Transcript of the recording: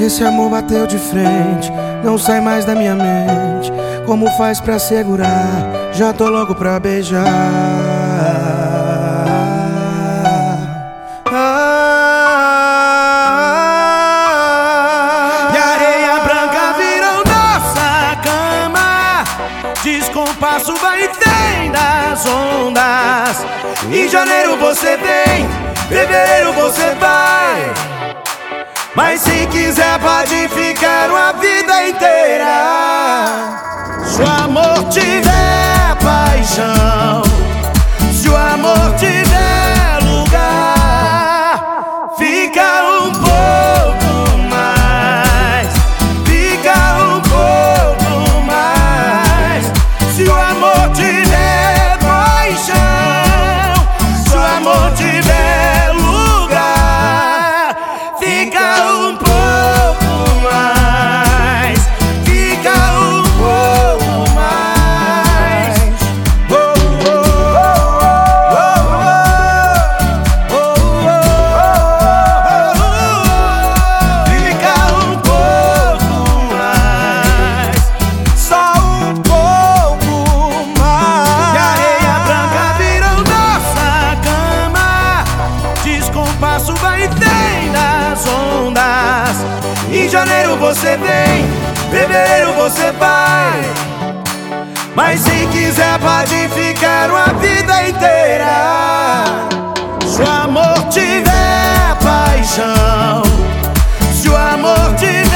Esse amor bateu de frente, não sai mais da minha mente. Como faz pra segurar? Já tô louco pra beijar. E a areia branca virou nossa cama. Descompasso vai e vem das ondas. Em janeiro você vem, fevereiro você vai. Mas se quiser pode ficar uma vida inteira. Se o amor tiver paixão, se o amor tiver lugar, fica um pouco mais, fica um pouco mais. Se o amor tiver paixão, se o amor tiver lugar, fica um pouco mais, fica um pouco mais. Oh, oh, oh, oh, oh, oh. Fica um pouco mais, só um pouco mais. E a areia branca virou nossa cama. Descompasso vai e vem das ondas. Em janeiro você vem, fevereiro você vai. Mas se quiser pode ficar uma vida inteira. Se o amor tiver paixão, se o amor tiver